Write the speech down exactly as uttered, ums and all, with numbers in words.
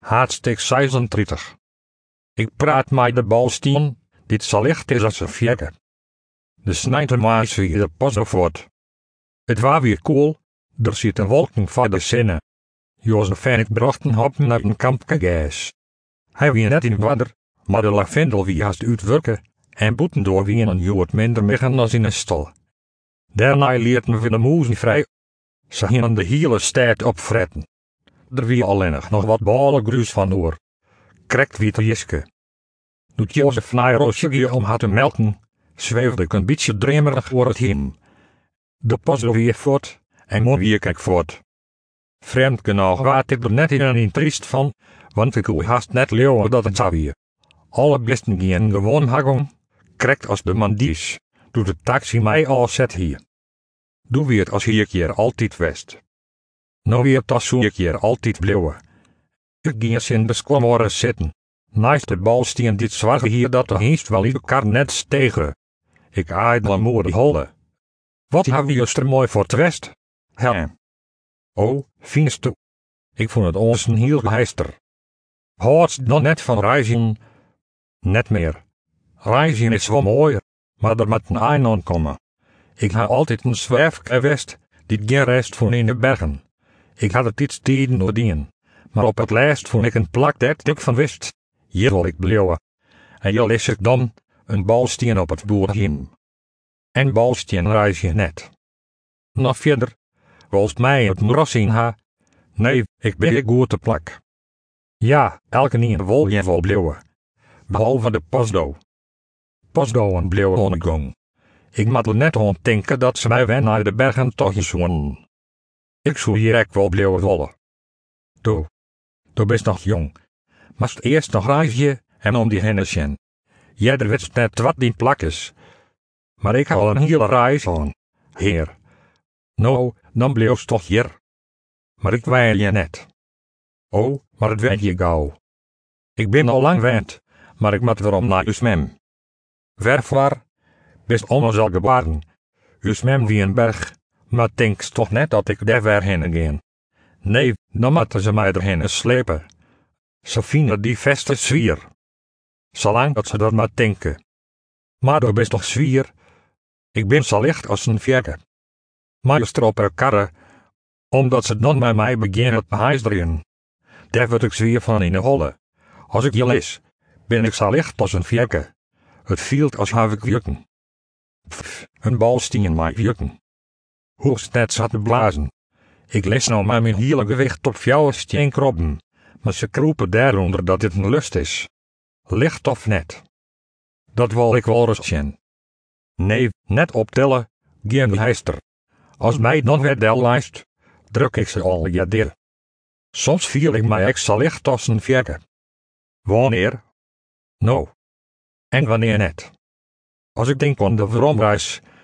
Hartstuk zesendertig. Ik praat mij de balstien, dit zal licht is als een vjekke. De snijter maais weer de pas voort. Het was weer koel, er zitten wolken van de zinnen. Jozef en ik brachten hoppen naar een kampke gas. Hij wie net in water, maar de lavendel wie haast uitwerken, en boeten door wie een jood minder miggen als in een stal. Daarna leerden we de moezen vrij. Ze gingen de hele stad opfretten. Er wie alleen nog wat balengruis van oor. Krekt wie te jiske. Doet Jozef naar Roosje om haar te melken, zweefde ik een beetje dremerig voor het heen. De pas weer voort, en mon weer kijk voort. Vreemd genoeg waard ik er net in een triest van, want ik wil haast net leeuwen dat het zou weer. Alle besten gingen gewoon hagen, krekt als de mandies, doet de taxi mij al zet hier. Doe weer het als hier keer altijd west. Nou weer het als hier keer altijd bleeuwen. Ik ging in de squamoren zitten. Naast de balstien dit zwarte hier dat de heest wel ieder kar net stegen. Ik aardel moer die holle. Wat hebben we juist er mooi voor het west? Hè? Oh, finste. Ik vond het ons een heel geheister. Hoort dan net van reizen? Net meer. Reizen is wel mooier, maar er moet een eind aan komen. Ik had altijd een zwerfke west, die geen rest van in de bergen. Ik had het iets tijden doordien, maar op het laatst vond ik een plak dat ik van wist. Hier wil ik bleeuwen. En hier is ik dan, een balstien op het boerhiem. En balstien reis je net. Nog verder, volgens mij het moeras in ha. Nee, ik ben ik goed te plak. Ja, elke nie wil je wel bleeuwen. Behalve de pasdo. Pasdo en bleeuwen ongang. Ik moet er net aan denken dat ze mij wen naar de bergen toch eens wonen. Ik zou hier ek wel bleeuwen willen. Doe. Doe best nog jong. Mast eerst nog reisje en om die hennesjen. Jij er wist net wat die plak is. Maar ik had al een hele reis aan. Heer. Nou, dan bleef toch hier. Maar ik weet je net. Oh, maar het weet je gauw. Ik ben al lang wend, maar ik moet weer om naar Usmem. Werfwaar, best onnozel al gebaren. Usmem wie een berg, maar denkst toch net dat ik daar weer heen gaan. Nee, dan moeten ze mij erheen slepen. Ze vinden die veste zwier. Zolang dat ze er maar denken. Maar dat best toch zwier. Ik ben zo licht als een vjekke. Maar je op haar karren, omdat ze dan bij mij beginnen te huisdrieën. Daar word ik zwier van in de holle. Als ik je lees, ben ik zo licht als een vjekke. Het vielt als heb ik jukken. Pff, een balstien mij jukken. Hoogst net zat te blazen. Ik lees nou maar mijn hele gewicht op jouw steenkroppen. Maar ze kroepen daaronder dat dit een lust is. Licht of net? Dat wil ik wel rustjen. Nee, net optellen, geen heister. Als mij dan weer del lijst, druk ik ze al ja dir. Soms viel ik mij extra licht als een vjekke. Wanneer? Nou. En wanneer net? Als ik denk aan de vromreis,